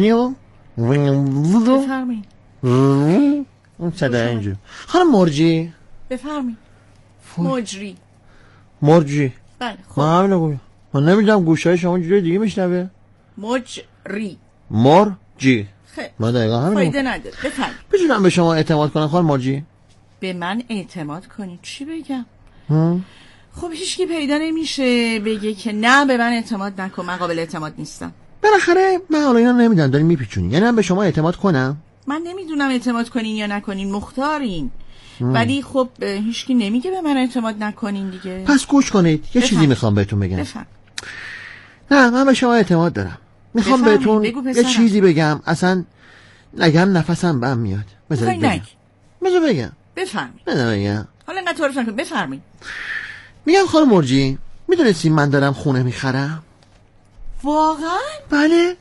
میو بفرمایید. اون صدای اینجور. خانم مرجی بفرمایید. مجری. مرجی. بله خب. من همین نگویم. من نمیدونم گوشهای شما جوری دیگه میشنوه. مجری. مرجی. خیلی. من دقیقا همین فایده نداره. بفرمایید. بتونم به شما اعتماد کنم خانم مرجی؟ به من اعتماد کنید چی بگم؟ خب هیچکی پیدا نمیشه بگه که نه به من اعتماد نکن، من قابل اعتماد نیستم. بالاخره من حالا اینا نمیدونم دارین میپیچونی، یعنی من به شما اعتماد کنم؟ من نمیدونم اعتماد کنین یا نکنین، مختارین. ولی خب هیچکی نمیگه به من اعتماد نکنین دیگه. پس گوش کنید یه چیزی میخوام بهتون بگم. نه من به شما اعتماد دارم. میخوام بهتون یه چیزی بگم، اصلا نگم نفسم بهم میاد. بذار بگم. بفرمایید. حالا انقدر تعارف نکن، بفرمایید. میگم خانم مرجی، میدونستی من دارم خونه میخرم؟ واقعا؟ بله.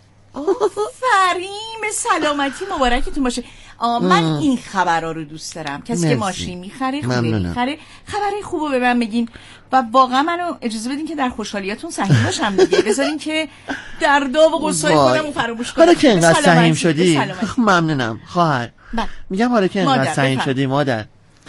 آفرین، سلامتی مبارکتون باشه. من این خبرها رو دوست دارم. کسی که ماشین میخره، خونه میخره، خبرهای خوبو به من بگین و واقعا منو اجازه بدین که در خوشحالیاتون سهیم باشم دیگه. بذارین که دردا و غصه‌های خودمو فراموش کنم. حالا که اینقدر سهیم شدی ممنونم خواهر. میگم حالا که اینقدر سهیم شدی مادر،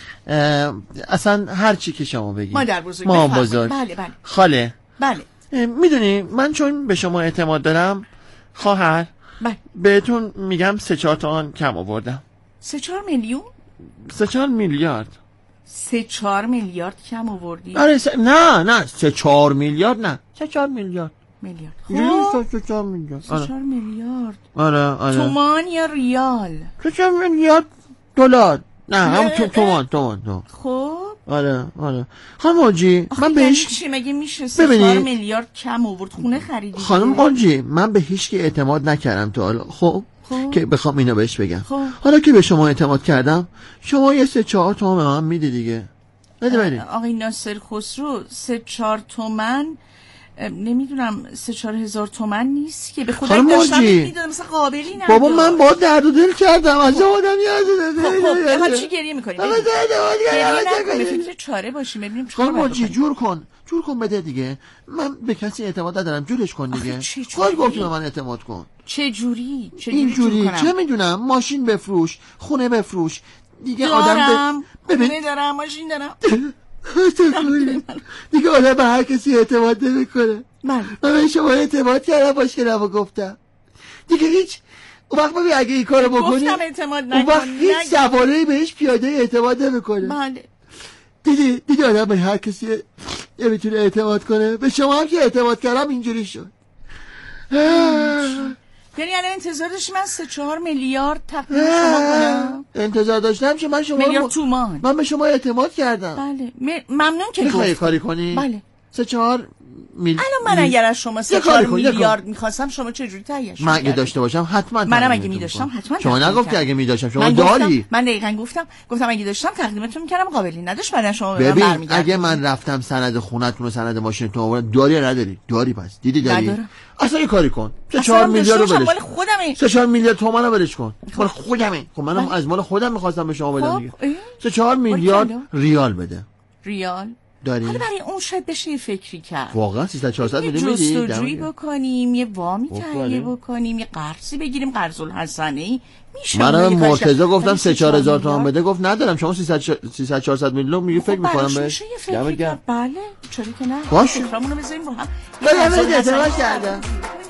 اصلا هر چی که شما بگید. مادر بزرگ. مام بزرگ. بله. خاله. بله. میدونی من چون به شما اعتماد دارم خواهر، بهتون میگم 3-4 تومن کم آوردم. 3-4 میلیون؟ 3-4 میلیارد. 3-4 میلیارد کم آوردی؟ آره نه 3-4 میلیارد نه 3-4 میلیارد. خب 3-4 میلیارد. 3-4 میلیارد. آره. تومان یا ریال؟ 3-4 میلیارد دلار. نه هم تومان. خب آره. خانم مرجی من بهش چی مگه میشه 3 میلیارد کم آورد خونه خریدی؟ خانم مرجی من به هیچ کی اعتماد نکردم تا حالا. خب که بخوام اینو بهش بگم. حالا که به شما اعتماد کردم شما یه 3-4 تومن به من میدی دیگه. بده. آقای ناصر خسرو 3-4 تومن نمیدونم 3-4 هزار تومن نیست که به خودم داشتم میدادم مثلا قابلی نداره. بابا من با درد و دل کردم از آدم یاد خب چی گریه میکنی؟ گریه نکنی، فکر چاره باشیم ببینیم چیکار باید بکنیم. جور کن بده دیگه. من به کسی اعتماد ندارم، جورش کن دیگه. خواهی گفتی به من اعتماد کن. چه جوری چه میدونم ماشین بفروش، خونه بفروش دیگه. آدم خونه دارم، ماشین دارم دیگه آدم به هر کسی اعتماد نمیکنه. من به شما اعتماد کردم باشه نمو گفتم دیگه هیچ. اون وقت ببین اگه این کارو بکنی اون وقت هیچ سواره‌ای بهش پیاده اعتماد نمیکنه. بله دیدی آدم به هر کسی نمیتونه اعتماد کنه. به شما هم که اعتماد کردم اینجوری شد. یعنی الان انتظار داشتی من 3-4 میلیارد تقدیم شما کنم؟ انتظار داشتم که من شما میلیارد تومان من به شما اعتماد کردم. بله ممنون که میخوایی کاری کنی؟ بله 3-4 الان من اگر از شما 3-4 میلیارد میخواستم شما چه جوری تهیه‌اش من اگه داشته باشم حتما منم اگه می‌داشتم حتما شما نگفتی اگه می‌داشتم شما داری. من دقیقاً گفتم اگه داشتم تقدیمتون می‌کردم قابلی نداشت بعدن شما به من برمیگردید. اگه من رفتم سند خونتون و سند ماشینتون آوردم داری یا نداری؟ داری پس دیدی داری. اصلا یه کاری کن 4 میلیارد رو بده. مال خودمه. 4 میلیارد تومان رو بدش کن. مال خودمه. خب منم از مال خودم می‌خواستم به شما بدم دیگه. 4 میلیارد ریال بده. ریال داری؟ حالا برای اون شاید بشه فکری کرد. واقعا 300-400 میلیون میدی؟ جستجویی بکنیم، یه وامی تهیه بکنیم، یه قرضی بگیریم، قرض الحسنه‌ای میشه. منم مرتضی گفتم 3-4 هزار تومان بده، گفت ندارم. شما 300-400 میلیون میگی فکر میکنم بهش. بله چرا که نه. باشه فکرامونو بزنیم با هم. بله اعتراض کردم.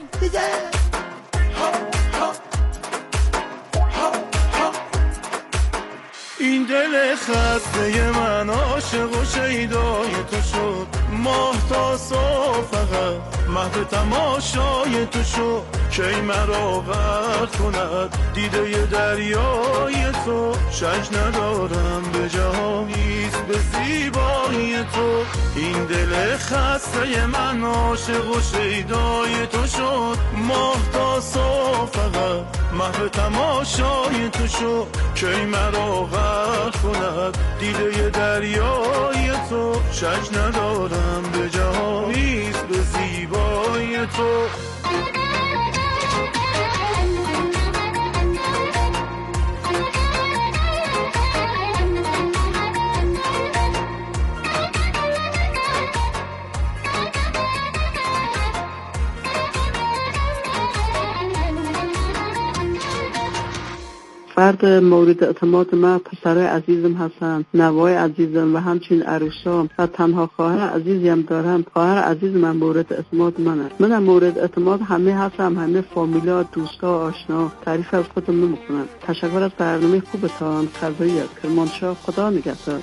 این دل خسته من عاشق و شیدای تو شد، ماه تا صبح فقط محو تماشای تو شد، کی مرا غرق کند دیده دریای تو، شک ندارم به جهانیست به زیبایی تو. این دل خسته من عاشق و شیدای تو شد، ماه تا صبح فقط محو تماشای تو شد، کی مرا غرق کند دیده دریای تو، شک ندارم به جهانیست به زیبایی تو. فرد مورد اعتماد من پسرای عزیزم هستن، نوای عزیزم و همچنین عروسام و تنها خواهر عزیزی هم دارم. خواهر عزیز من مورد اعتماد منه. منم مورد اعتماد همه هستم، همه فامیلا، دوستا، آشنا. تعریف از خودم نمیکنم. تشکر از برنامه خوبتان. خدایی از کرمانشاه. خدا نگهدار.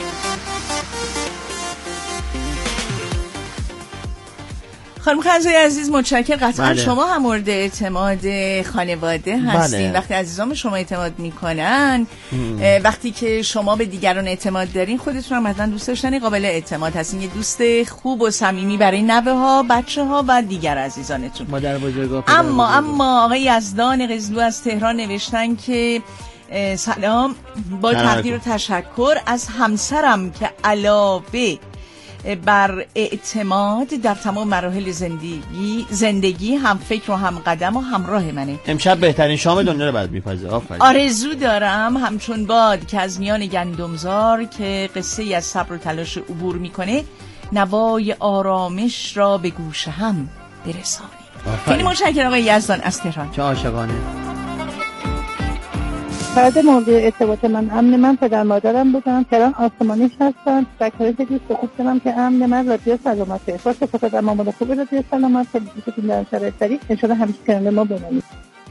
خانم خنزوی عزیز متشکرم. قطعا شما هم مورد اعتماد خانواده هستین. وقتی عزیزان شما اعتماد میکنن، وقتی که شما به دیگران اعتماد دارین، خودتون هم مثلا دوست داشتنی قابل اعتماد هستین. یه دوست خوب و صمیمی برای نوه ها، بچه ها و دیگر عزیزانتون. مادر بزرگا. اما آقای یزدان قزلو از تهران نوشتن که سلام، با تقدیر و تشکر از همسرم که علاوه بر اعتماد در تمام مراحل زندگی هم فکر و هم قدم و همراه منه. امشب بهترین شام دنیا رو بعد میپزه. آرزو دارم همچون باد که از میان گندمزار که قصه از صبر و تلاش عبور میکنه، نوای آرامش را به گوش هم برسانی. خیلی متشکرم آقای یزدان از تهران. چه عاشقانه. فرد مورد ارتباط من پدر مادرم بودن. تهران آسمانیش هستن. شکر خیلی سکوت کنم که امن من رادیو سلامته. باشه فقط مامان خوب رادیو سلامت که در شرایط سری انشالله همیشه کننده ما بمونید.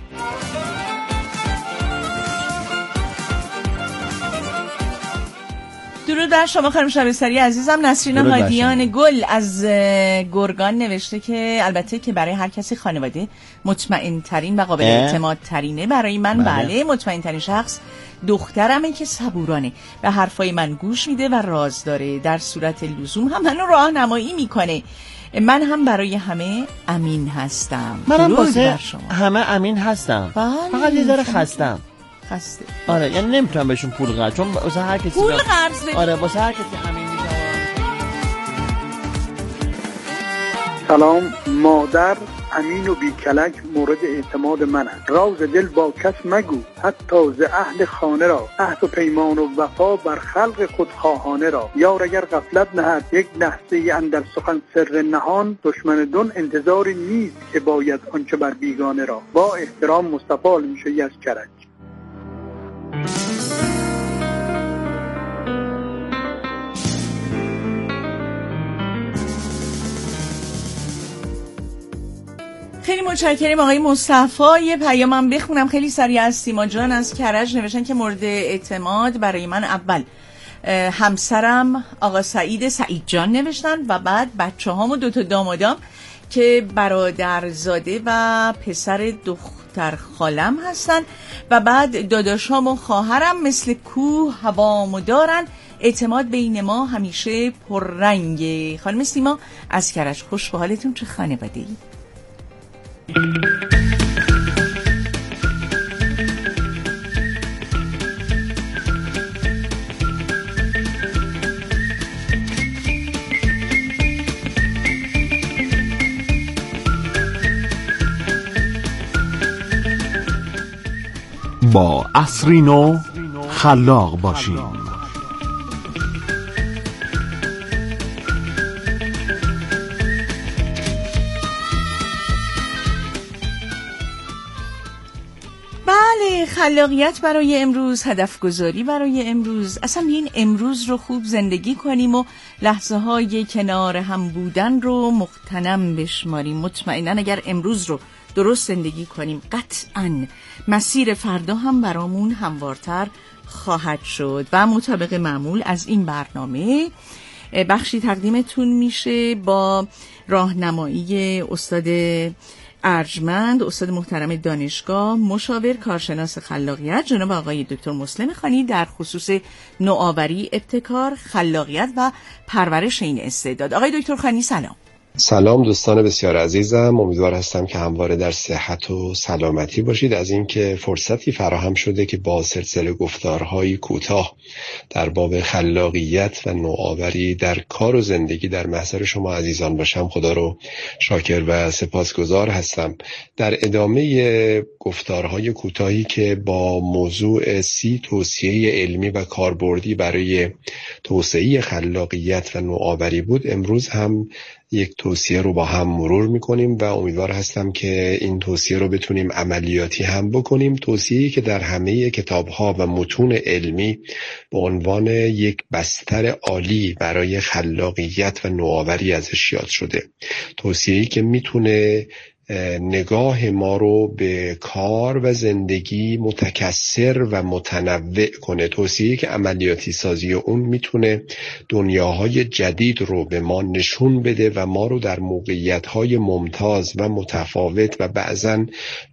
درود بر شما خانم شبستری عزیزم. نسرین هادیان گل از گرگان نوشته که البته که برای هر کسی خانواده مطمئن ترین و قابل اعتماد ترینه. برای من بله مطمئن ترین شخص دخترمه که صبورانه، به حرفای من گوش میده و راز داره، در صورت لزوم هم منو راهنمایی میکنه. من هم برای همه امین هستم. منم واسه همه امین هستم. فقط یه ذره خستم. آره یعنی نمیتونم بهشون پول قرض، چون واسه هر کسی پول قرض بدم. آره واسه هر کسی همین میشه. سلام، مادر امین و بیکلک مورد اعتماد منه. راز دل با کس مگو، حتی ز اهل خانه را. عهد و پیمان و وفا بر خلق خود خواهانه را. یار اگر غفلت نهد یک لحظه اندر سخن سر نهان. دشمن دون انتظاری نیست که باید آنچه بر بیگانه را. با احترام مصطفی میشه از کرج. خیلی متشکرم آقای مصطفی. یه پیامم بخونم خیلی سریع از سیما جان از کرج نوشتن که مورد اعتماد برای من اول همسرم آقا سعید جان نوشتن و بعد بچه‌هام و 2 تا دامادام که برادرزاده و پسر دختر خالم هستن و بعد داداشام و خواهرم مثل کوه هوامو دارن. اعتماد بین ما همیشه پررنگه. خانم سیما از کرج، خوش به حالتون. چه خانواده‌ای؟ با عصری نو خلاق باشیم. خلاقیت برای امروز، هدف گذاری برای امروز، اصلا این امروز رو خوب زندگی کنیم و لحظه های کنار هم بودن رو مغتنم بشماریم. مطمئناً اگر امروز رو درست زندگی کنیم قطعاً مسیر فردا هم برامون هموارتر خواهد شد. و مطابق معمول از این برنامه بخشی تقدیمتون میشه با راهنمایی استاد ارجمند، استاد محترم دانشگاه، مشاور کارشناس خلاقیت جناب آقای دکتر مسلم خانی در خصوص نوآوری، ابتکار، خلاقیت و پرورش این استعداد. آقای دکتر خانی سلام. سلام دوستان بسیار عزیزم، امیدوار هستم که همواره در صحت و سلامتی باشید. از اینکه فرصتی فراهم شده که با سلسله گفتارهای کوتاه در باب خلاقیت و نوآوری در کار و زندگی در محضر شما عزیزان باشم، خدا رو شاکر و سپاسگزار هستم. در ادامه گفتارهای کوتاهی که با موضوع 30 توصیه علمی و کاربردی برای توسعه خلاقیت و نوآوری بود، امروز هم یک توصیه رو با هم مرور میکنیم و امیدوار هستم که این توصیه رو بتونیم عملیاتی هم بکنیم. توصیه‌ای که در همه کتاب‌ها و متون علمی به عنوان یک بستر عالی برای خلاقیت و نوآوری ازش یاد شده. توصیه‌ای که میتونه نگاه ما رو به کار و زندگی متکثر و متنوع کنه. توصیه‌ای که عملیاتی سازی اون میتونه دنیاهای جدید رو به ما نشون بده و ما رو در موقعیت‌های ممتاز و متفاوت و بعضن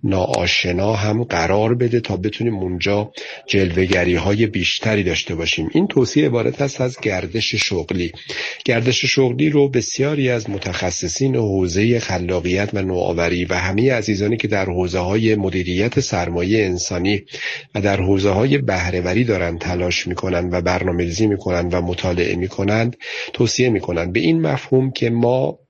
ناآشنا هم قرار بده تا بتونیم اونجا جلوه‌گری‌های بیشتری داشته باشیم. این توصیه عبارت است از گردش شغلی. گردش شغلی رو بسیاری از متخصصین حوزه خلاقیت و نوآوری و همه عزیزانی که در حوزه‌های مدیریت سرمایه انسانی و در حوزه‌های بهره‌وری دارن تلاش میکنن و برنامه‌ریزی میکنن و مطالعه میکنند توصیه میکنن به این مفهوم که ما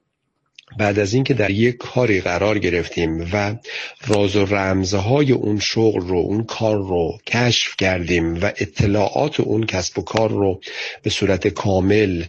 بعد از این که در یک کاری قرار گرفتیم و راز و رمزهای اون شغل رو، اون کار رو کشف کردیم و اطلاعات اون کسب و کار رو به صورت کامل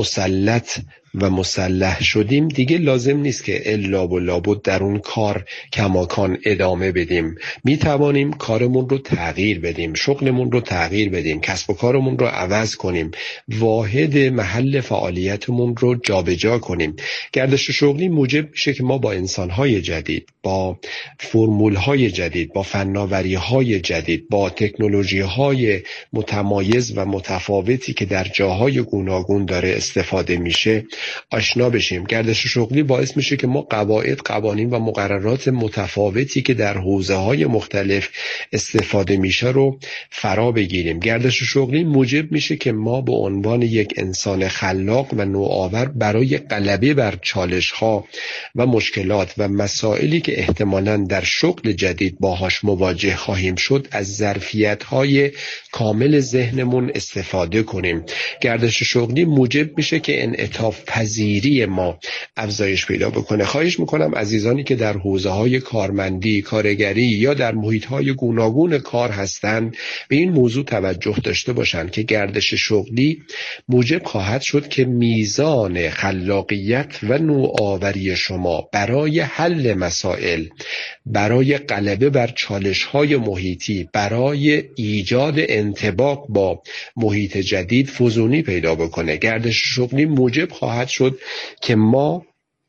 مسلط و مسلح شدیم، دیگه لازم نیست که الا و لابد در اون کار کماکان ادامه بدیم. می توانیم کارمون رو تغییر بدیم، شغلمون رو تغییر بدیم، کسب و کارمون رو عوض کنیم، واحد محل فعالیتمون رو جابجا کنیم. گردش شغلی موجب میشه که ما با انسان‌های جدید، با فرمول‌های جدید، با فناوری‌های جدید، با تکنولوژی‌های متمایز و متفاوتی که در جاهای گوناگون داره استفاده میشه آشنا بشیم. گردش شغلی باعث میشه که ما قواعد، قوانین و مقررات متفاوتی که در حوزه‌های مختلف استفاده میشه رو فرا بگیریم. گردش شغلی موجب میشه که ما به عنوان یک انسان خلاق و نوآور برای غلبه بر چالش‌ها و مشکلات و مسائلی که احتمالاً در شغل جدید باهاش مواجه خواهیم شد از ظرفیت‌های کامل ذهنمون استفاده کنیم. گردش شغلی موجب میشه که انعطاف پذیری ما افزایش پیدا بکنه. خواهش میکنم عزیزانی که در حوزه‌های کارمندی، کارگری یا در محیط‌های گوناگون کار هستند به این موضوع توجه داشته باشند که گردش شغلی موجب خواهد شد که میزان خلاقیت و نوآوری شما برای حل مسائل، برای غلبه بر چالش‌های محیطی، برای ایجاد انطباق با محیط جدید فزونی پیدا بکنه. گردش شغلی موجب خواهد شد که ما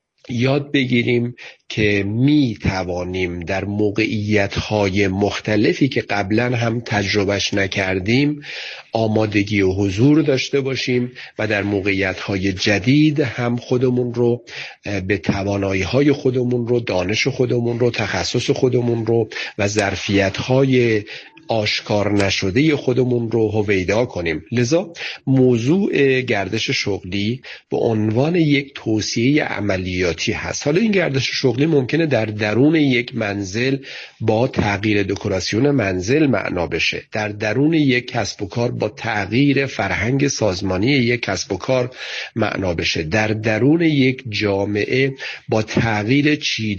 یاد بگیریم که می توانیم در موقعیت‌های مختلفی که قبلا هم تجربهش نکردیم آمادگی و حضور داشته باشیم و در موقعیت‌های جدید هم خودمون رو به توانایی‌های خودمون رو، دانش خودمون رو، تخصص خودمون رو و ظرفیت‌های آشکار نشده خودمون رو هویدا کنیم. لذا موضوع گردش شغلی به عنوان یک توصیه عملیاتی هست. حالا این گردش شغلی ممکنه در درون یک منزل با تغییر دکوراسیون منزل معنا بشه، در درون یک کسب و کار با تغییر فرهنگ سازمانی یک کسب و کار معنا بشه، در درون یک جامعه با تغییر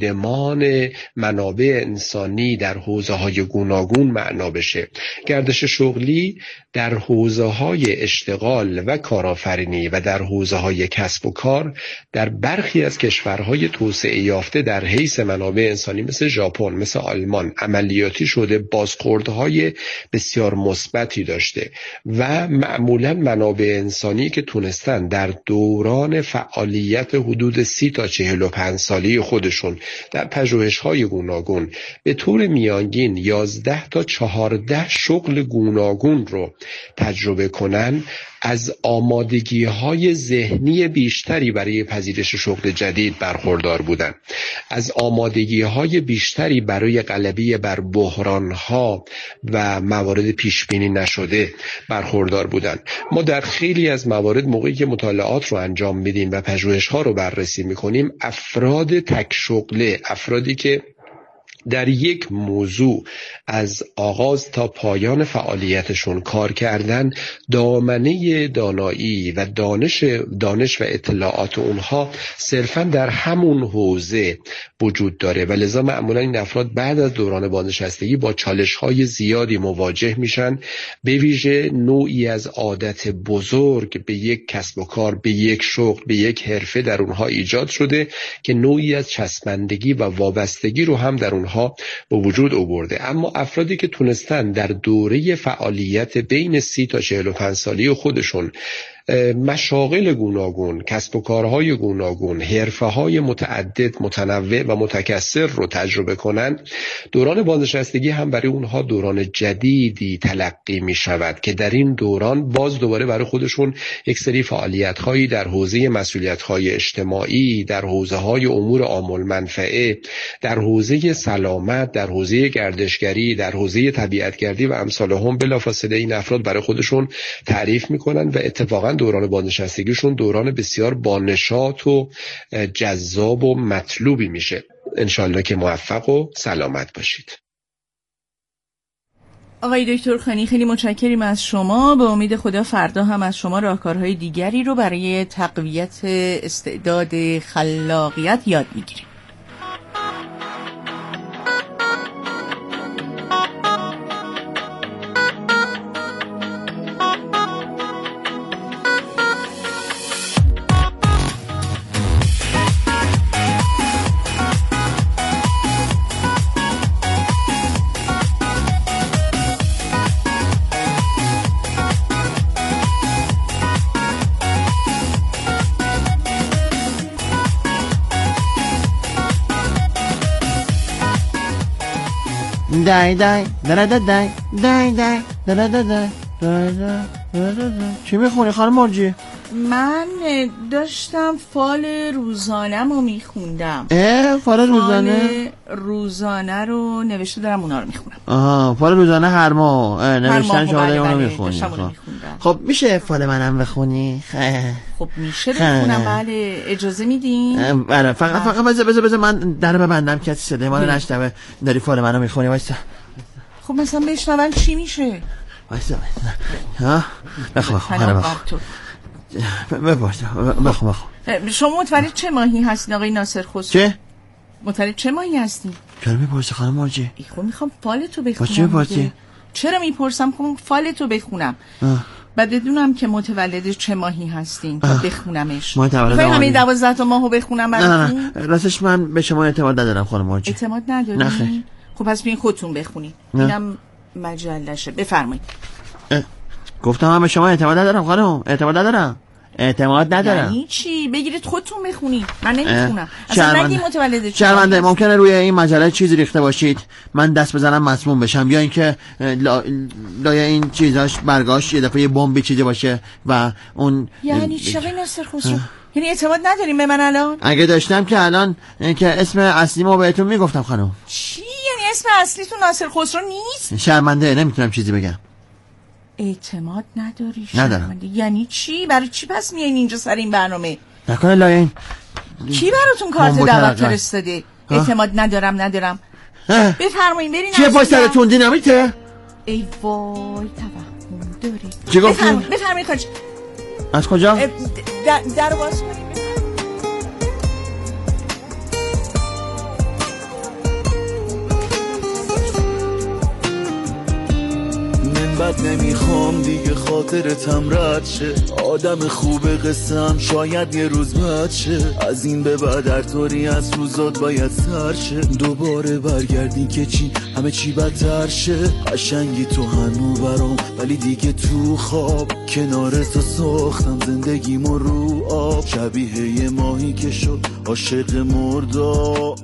چیدمان منابع انسانی در حوزه‌های گوناگون معنا بشه. گردش شغلی در حوزه‌های اشتغال و کارآفرینی و در حوزه‌های کسب و کار در برخی از کشورهای توسعه یافته در حیث منابع انسانی مثل ژاپن، مثل آلمان عملیاتی شده، بازخوردهای بسیار مثبتی داشته و معمولاً منابع انسانی که تونستن در دوران فعالیت حدود 30 تا 45 سالی خودشون در پژوهش‌های گوناگون به طور میانگین 11 تا 14 شغل گوناگون رو تجربه کنن، از آمادگی‌های ذهنی بیشتری برای پذیرش شغل جدید برخوردار بودن، از آمادگی‌های بیشتری برای غلبه بر بحران‌ها و موارد پیش‌بینی نشده برخوردار بودن. ما در خیلی از موارد موقعی که مطالعات رو انجام میدیم و پژوهش‌ها رو بررسی می‌کنیم، افراد تک شغله، افرادی که در یک موضوع از آغاز تا پایان فعالیتشون کار کردن، دامنه دانایی و دانش و اطلاعات اونها صرفاً در همون حوزه وجود داره و لذا معمولاً این افراد بعد از دوران بازنشستگی با چالش‌های زیادی مواجه میشن، به ویژه نوعی از عادت بزرگ به یک کسب و کار، به یک شغل، به یک حرفه در اونها ایجاد شده که نوعی از چسبندگی و وابستگی رو هم در اونها به وجود آورده. اما افرادی که تونستن در دوره فعالیت بین 30 تا 45 سالی خودشون مشاغل گوناگون، کسب و کارهای گوناگون، حرفه‌های متعدد، متنوع و متکثر رو تجربه کنن، دوران بازنشستگی هم برای اونها دوران جدیدی تلقی می شود که در این دوران باز دوباره برای خودشون یک سری فعالیت‌هایی در حوزه مسئولیت‌های اجتماعی، در حوزه‌های امور عامل منفعه، در حوزه سلامت، در حوزه گردشگری، در حوزه طبیعتگردی و امثال هم بلافاصله این افراد برای خودشون تعریف می‌کنن و اتفاقاً دوران بازنشستگیشون دوران بسیار بانشاط و جذاب و مطلوبی میشه. انشالله که موفق و سلامت باشید. آقای دکتر خانی خیلی متشکریم از شما. به امید خدا فردا هم از شما راهکارهای دیگری رو برای تقویت استعداد خلاقیت یاد میگیریم. دای دای دای دای دای دای دای دای. چی میخونی خانم مرجی؟ من داشتم فال روزانم رو میخوندم. فال روزانه؟ فال روزانه رو نوشته دارم، اونا رو میخونم. فال روزانه هر ماه نوشتن شما داریم اونو میخونی. خب میشه فال منم بخونی؟ خب میشه بخونم. بله اجازه میدین؟ بله فقط بذار من در ببندم کسی صدای ما رو نشنوه. داری فال منو میخونی. وایسا. خب مثلا بشنون چی میشه؟ وایسا بخون بخون. شما متولد چه ماهی هستین آقای ناصر خسرو؟ چه؟ متولد چه ماهی هستین؟ چرا میپرسی خانم مرجی؟ خب میخوام فالتو بخونم. چرا میپرسم؟ خب فالتو بخونم بعد بدونم که متولد چه ماهی هستین تا بخونمش. متولد همین 12 تا ماهو بخونم براتون؟ نه راستش من به شما اعتماد ندارم خانم مرجی. اعتماد نداری؟ نه خیر. خب پس بیاین خودتون بخونید. اینم مجلشه. بفرمایید. گفتم من به شما اعتماد ندارم خانم. اعتماد ندارم. یعنی چی؟ بگیرید خودتون بخونید. من نمیخونم. اصلا نگی متولد چه؟ شرمنده. ممکنه روی این مجله چیزی ریخته باشید من دست بزنم مسموم بشم، یا اینکه لای این چیزاش برگاش یه دفعه بمبی چیزی باشه و اون. یعنی چی آقای ناصر خسرو؟ یعنی اعتماد نداریم به من الان؟ اگه داشتم که الان که اسم اصلیمو بهتون میگفتم خانم. چی؟ یعنی اسم اصلیتون ناصر خسرو نیست؟ شرمنده نمیتونم چیزی بگم. اعتماد نداری؟ ندارم. یعنی چی؟ برای چی پس میایین اینجا سر این برنامه؟ نکنه لاین کی براتون کارت دعوت فرستاده؟ اعتماد ندارم. بفرمایید برین. چیه پای سرتون دینامیته؟ ای وای توهم داری. چی گفتین؟ بفرمایید کاج. از کجا؟ در باز کنید. بد نمیخوام دیگه خاطرتم رد شه، آدم خوب قصم شاید یه روز بد شه، از این به بعد هر طوری از روزات باید سر شه، دوباره برگردی که چی همه چی بدتر شه، قشنگی تو هنو برام ولی دیگه تو خواب، کنارت ساختم زندگیمو رو آب، شبیه یه ماهی که شد عاشق مرداب،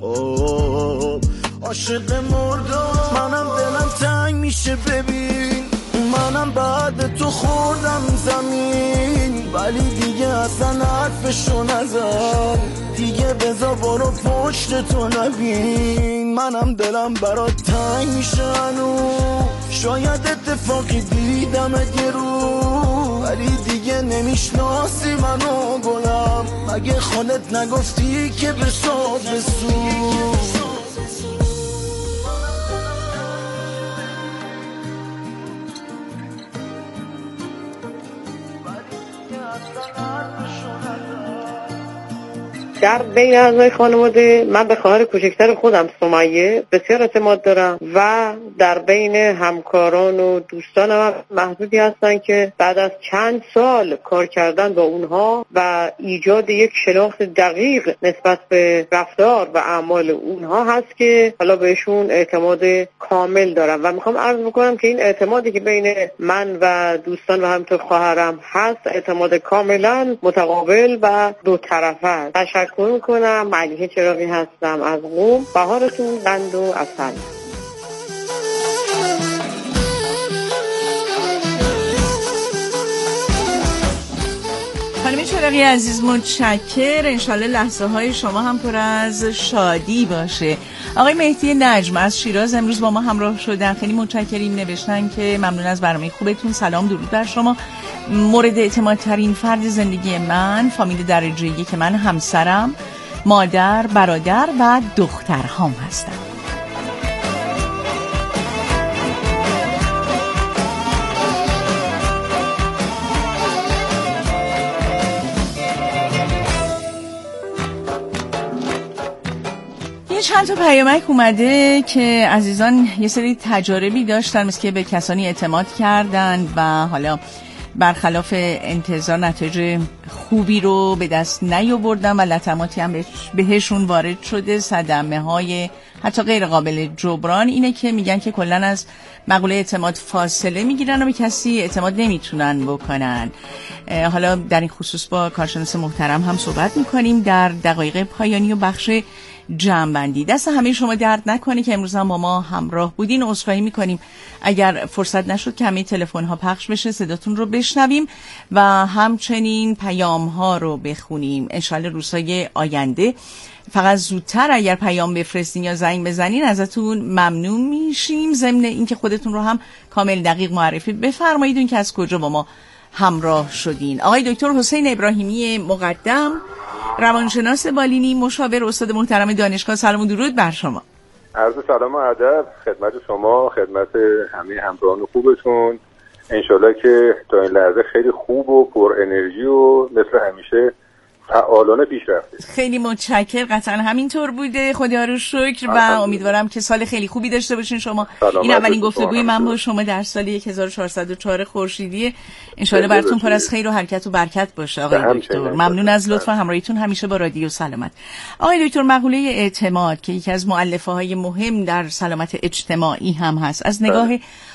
عاشق مرداب. منم دلم تنگ میشه ببین، منم بعد تو خوردم زمین، ولی دیگه اصلا حرفشو نزن، دیگه بذار برو پشت تو نبین، منم دلم برات تنگ میشه هنو، شاید اتفاقی دیدمت یه رو، ولی دیگه نمیشناسی منو گلم، مگه خودت نگفتی که بساز بسو. در بین اعضای خانواده من به خواهر کوچکتر خودم سمیه بسیار اعتماد دارم و در بین همکاران و دوستانم محدودی هستن که بعد از چند سال کار کردن با اونها و ایجاد یک شناخت دقیق نسبت به رفتار و اعمال اونها هست که حالا بهشون اعتماد کامل دارم و میخوام عرض بکنم که این اعتمادی که بین من و دوستان و همینطور خواهرم هست اعتماد کاملا متقابل و دو طرفه است. تشکر میکنم. ملیحه چراغی هستم از قم. بهارتون قند و عسل. خانم چراغی عزیز متشکر. انشالله لحظه های شما هم پر از شادی باشه. آقای مهدی نجم از شیراز امروز با ما همراه شدن، خیلی متشکریم. نوشتن که ممنون از برنامه خوبتون، سلام درود بر شما. مورد اعتماد ترین فرد زندگی من فامیل درجه یک من همسرم، مادر، برادر و دخترهام هستن. چند تا پیامک اومده که عزیزان یه سری تجاربی داشتن، مثل که به کسانی اعتماد کردن و حالا برخلاف انتظار نتایج خوبی رو به دست نیاوردن و لطماتی هم بهشون وارد شده، صدمه های حتی غیر قابل جبران. اینه که میگن که کلن از مقوله اعتماد فاصله میگیرن و به کسی اعتماد نمیتونن بکنن. حالا در این خصوص با کارشناس محترم هم صحبت میکنیم در دقایق پایانی و بخش جمع‌بندی. دست همه شما درد نکنه که امروز هم با ما همراه بودین. عذرخواهی میکنیم اگر فرصت نشد که همه تلفن ها پخش بشه، صداتون رو بشنویم و همچنین پیام ها رو بخونیم. انشالله روزهای آینده فقط زودتر اگر پیام بفرستین یا زنگ بزنین ازتون ممنون میشیم. ضمن اینکه خودتون رو هم کامل دقیق معرفی بفرمایید این که از کجا با ما همراه شدین. آقای دکتر حسین ابراهیمی مقدم، روانشناس بالینی، مشاور، استاد محترم دانشگاه، سلام و درود بر شما. عرض سلام و ادب خدمت شما، خدمت همه همراهان خوبتون. انشالله که تا این لحظه خیلی خوب و پر انرژی و مثل همیشه فعالانه پیش رفته. خیلی متشکر. قطعا همینطور بوده، خدا رو شکر و امیدوارم که سال خیلی خوبی داشته باشین شما. این اولین گفتگوی من با شما در سال 1404 خورشیدی. انشالله براتون پر از خیر و حرکت و برکت باشه آقای دکتر. ممنون از لطف و همراهیتون همیشه با رادیو سلامت. آقای دکتر، مقوله اعتماد که یکی از مؤلفه‌های مهم در سلامت اجتماعی هم هست، از نگاه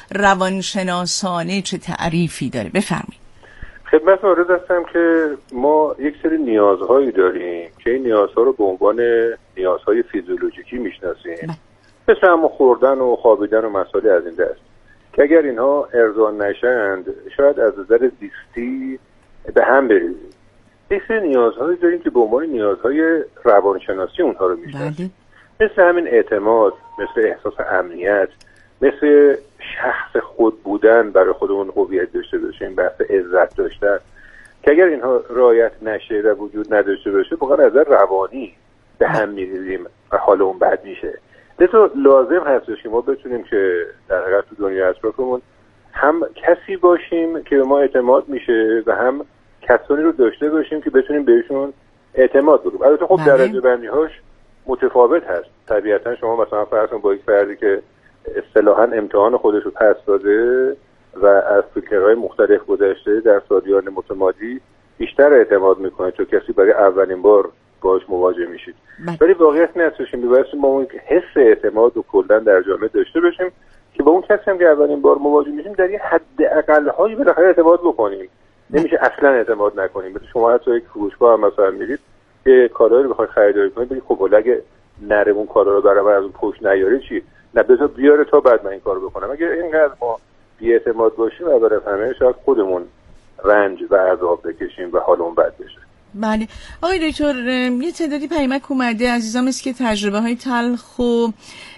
روانشناسانه چه تعریفی داره؟ بفرمایید. خدمت عرض هستم که ما یک سری نیازهایی داریم که این نیازها رو به عنوان نیازهای فیزیولوژیکی میشناسیم، مثل همون خوردن و خوابیدن و مسائل از این دست، که اگر اینها ارضا نشند شاید از نظر زیستی به هم بریزیم. یک سری نیازهایی داریم که به عنوان نیازهای روانشناسی اونها رو میشناسیم، مثل همین اعتماد، مثل احساس امنیت، مثل شخص خود بودن، برای خودمون هویت داشته باشیم، بحث عزت داشتن، که اگر اینها رعایت نشه و وجود نداشته باشه واقعا از نظر روانی به هم میریزیم و حالمون بد میشه. لذا لازم هستش که ما بتونیم که در حقیقت تو دنیا اطرافمون هم کسی باشیم که به ما اعتماد میشه و هم کسانی رو داشته باشیم که بتونیم بهشون اعتماد بکنیم. البته خب درجه بندی هاش متفاوت هست. طبیعتا شما مثلا فرض کنید با یک فردی که اصطلاحاً امتحان خودش رو پس داده و از فکرهای مختلف گذشته در سالیان متمادی بیشتر اعتماد میکنه، چون کسی برای اولین بار باهاش مواجه میشید. ولی واقعیت این هستش که میبایستی ما اون حس اعتماد رو کلاً در جامعه داشته باشیم که با اون کسی هم که اولین بار مواجه میشیم در یه حد اقل‌هایی بالاخره اعتماد بکنیم. نمیشه اصلا اعتماد نکنیم. مثل شما حتی یک فروشگاه هم مثلا میرید که کالایی رو بخواید خریداری کنید، بگید خب اگه نره اون کالا رو برام از اون پشت نیاری چی؟ نه بذار بیاره تا بعد من این کارو بکنم. اگر اینقدر ما بی‌اعتماد باشیم اول از همه شاید خودمون رنج و عذاب بکشیم و حالمون بد بشه. بله آقای دکتر، یه تعدادی پیامک اومده عزیزام است که تجربه های تلخ و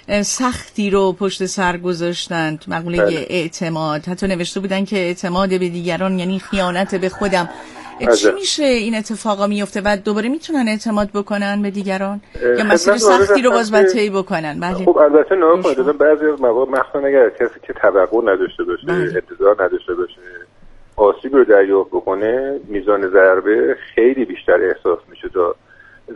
سختی رو پشت سر گذاشتن تو مقوله اعتماد. حتی نوشته بودن که اعتماد به دیگران یعنی خیانت به خودم. چی میشه این اتفاقا میفته و دوباره میتونن اعتماد بکنن به دیگران یا مسیر سختی رو باز طی بکنن؟ بله. خب البته نه کنید بعضی از مواقع مخصوصا اگر کسی که توقع نداشته باشه، انتظار نداشته باشه، آسیب رو دریافت بکنه، میزان ضربه خیلی بیشتر احساس میشه تا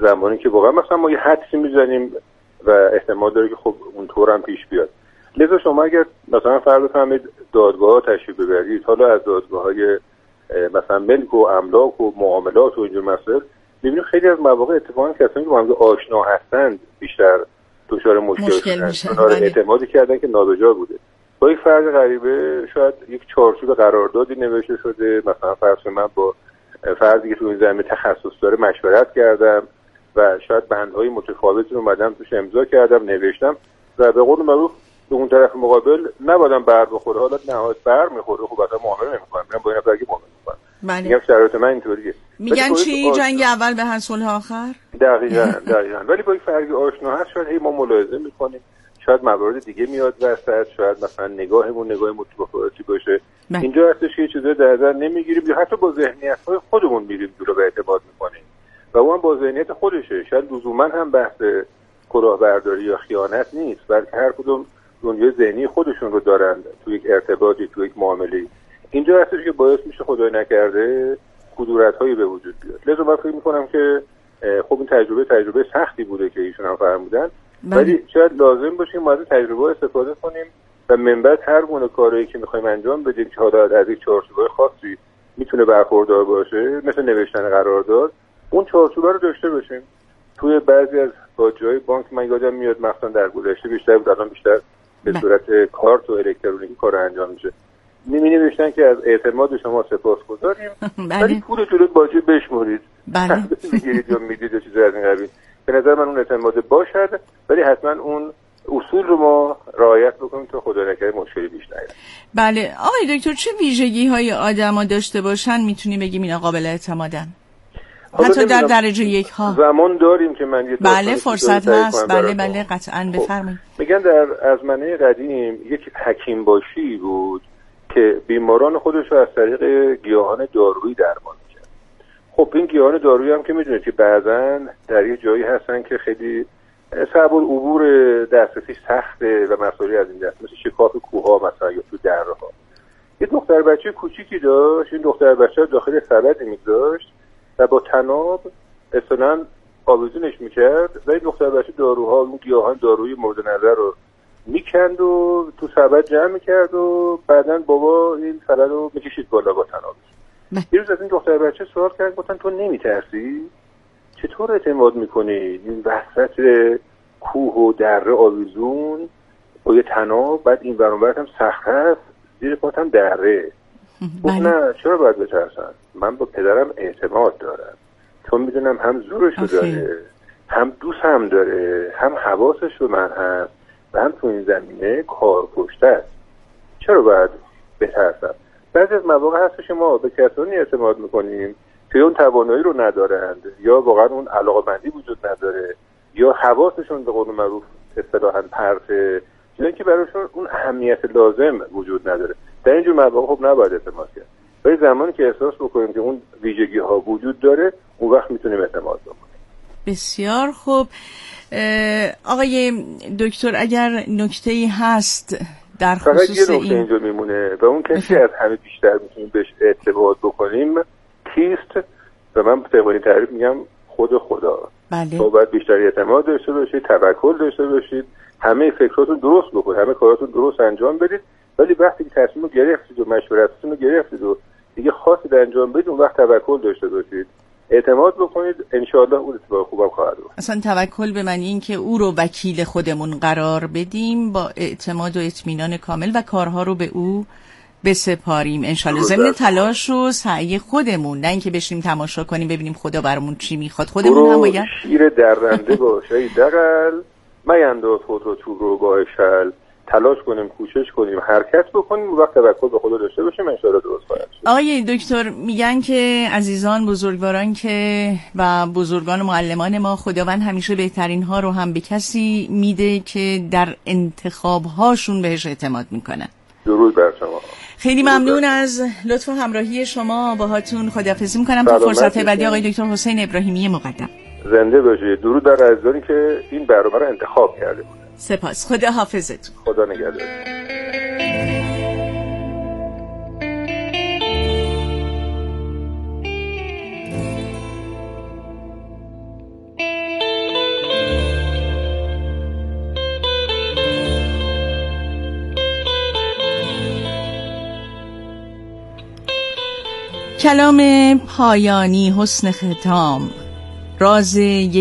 زمانی که واقعا مثلا ما یه حدسی میزنیم و احتمال داره که خب اونطور هم پیش بیاد. لذا شما اگر مثلا فرض بفرمایید دادگاه تشریف ببرید، حالا از دادگاه‌های مثلا ملک و املاک و معاملات و اینجور مسائل، می‌بینید خیلی از مواقع اتفاقا کسانی که با هم آشنا هستند بیشتر دچار مشکل میشن. اعتمادی کردن که نابجا بوده. با یک فرض غریبه شاید یک چارچوب قراردادی نوشته شده، مثلا فرض من با فردی که تو این زمینه تخصص داره مشورت کردم و شاید بندهای متفاوتی رو اومدم توش امضا کردم، نوشتم و به قول معروف به اون طرف مقابل نبادم بر بخوره، حالا نهایت بر میخوره، خب اصلا معامله نمی‌کنم، میرم با این نفر معامله می‌کنم. میگم شرایط من اینطوریه. میگن چی جنگ اول به هر صلح آخر؟ دقیقاً. ولی با یک فرد آشنا هست شاید ما ملاحظه می‌کنیم، شاید موارد دیگه میاد وسط، شاید مثلا نگاهمون نگاه متفاوتی باشه. اینجا هستش یه چیزی در نظر نمیگیریم یا حتی با ذهنیت‌های خودمون میریم جلو و اعتماد می‌کنیم و اون با ذهنیت خودشه. شاید لزوما هم بحث کلاهبرداری یا خیانت نیست، بلکه هر کدوم دنیای ذهنی خودشون رو دارن تو یک ارتباطی، تو یک معامله. اینجا هستش که باعث میشه خدای نکرده کدورت‌هایی به وجود بیاد. لذا من فکر می‌کنم که خب این تجربه سختی بوده که ایشون هم فرمودن، ولی شاید لازم باشه ما از تجربه استفاده کنیم و من بعد هر گونه کاری که می‌خوایم انجام بدیم که حالا از یک چارچوب خاصی میتونه برخوردار باشه، مثل نوشتن قرارداد، اون چارچوب رو داشته باشیم. توی بعضی از باجه‌های بانک من یادم میاد مثلا در گذشته بیشتر بود، الان بیشتر به صورت کارت و الکترونیکی کار انجام میشه. نوشتن که از اعتماد شما سپاسگزاریم، ولی پول جلوی باجه بشمرید. بله. میگیرید یا میدید یا چیزی از این قبیل. به نظر من اون اعتماد باشد، ولی حتما اون اصول رو ما رعایت بکنیم تا خدا نکنه مشکلی پیش نیاد. بله. آقای دکتر چه ویژگی‌های آدم‌ها داشته باشن میتونیم بگیم اینا قابل اعتمادن؟ حتی در درجه 1 ها. زمان داریم که من یه بله فرصت هست. بله قطعاً بفرمایید. میگن در ازمنه قدیم یک حکیم باشی بود که بیماران خودش رو از طریق گیاهان دارویی درمان می‌کرد. خب این گیاهان دارویی هم که می‌دونید که بعضاً در یه جایی هستن که خیلی صعب العبور دسترسی سخته و مسائلی از این دست، مثل شکاف کوه‌ها مثلا یا تو دره‌ها. یه دختر بچه کوچیکی داشت، این دختر بچه داخل سبدی می‌گذاشت و با طناب اصلا آویزونش میکرد و این دختر بچه داروها، اون گیاهان دارویی مورد نظر رو میکند و تو سبد جمع میکرد و بعدن بابا این سبد رو میکشید بالا با طنابش. یه روز از این دختر بچه سوال کرد، گفتن تو نمیترسی؟ چطور اعتماد میکنی این وسط کوه و دره آویزون با یه طناب، بعد این ورانورت هم سخت هست، زیر پات هم دره؟ گفت نه چرا باید بترسن؟ من با پدرم اعتماد دارم، چون میدونم هم زورشو داره، هم دوست هم داره، هم حواسش به من هست و هم تو این زمینه کار پشته است. چرا باید بترسم؟ بعضی از مواقع هستش ما به کسانی اعتماد میکنیم که اون توانایی رو ندارند، یا واقعا اون علاقه‌مندی وجود نداره، یا حواسشون به قول معروف اصطلاحاً پرته، چون که براشون اون اهمیت لازم وجود نداره. در اینجور مواقع خب نباید اعتماد کرد، ولی زمانی که احساس بکنیم که اون ویژگی ها وجود داره، اون وقت میتونیم اعتماد بکنیم. بسیار خوب. آقای دکتر اگر نکته‌ای هست در خصوص فقط یه نکته اینجا میمونه و اون کسی از همه بیشتر میتونیم بهش اعتماد بکنیم کیست؟ و من طبقاً تعریف میگم خدا. بله. تو باید بیشتر اعتماد داشته باشید، توکل داشته باشید، همه فکراتون درست بکنید، همه کاراتون درست انجام بدید، ولی وقتی که تصمیم رو گرفتید و مشورتتون رو گرفتید و دیگه خواستید انجام بدید، اون وقت توکل داشته باشید، اعتماد بکنید، انشاءالله اون اتفاق خوبم خواهد بود. اصلا توکل به معنی این که او رو وکیل خودمون قرار بدیم با اعتماد و اطمینان کامل و کارها رو به او بسپاریم انشالله، ضمن تلاش و سعی خودمون، نه اینکه بشیم تماشا کنیم ببینیم خدا برامون چی میخواد. خودمون هم باید شیر درنده باشه ای دقل مینداز خود رو تو روگاه شل، تلاش کنیم، کوشش کنیم، حرکت بکنیم، وقت توکل به خدا داشته باشیم، انشالله درست خواهد شد. آقای دکتر میگن که عزیزان بزرگواران که و بزرگان و معلمان ما، خداوند همیشه بهترین ها رو هم به کسی میده که در انتخاب هاشون بهش اعتماد میکنن. درود بر شما. خیلی ممنون از لطف و همراهی شما. باهاتون خداحافظی میکنم تا فرصت بعدی. آقای دکتر حسین ابراهیمی مقدم. زنده باشید. درود بر عزیزانی که این برنامه رو انتخاب کرده بود. سپاس. خداحافظتون. خدا نگهدار. کلام پایانی، حسن ختام، راز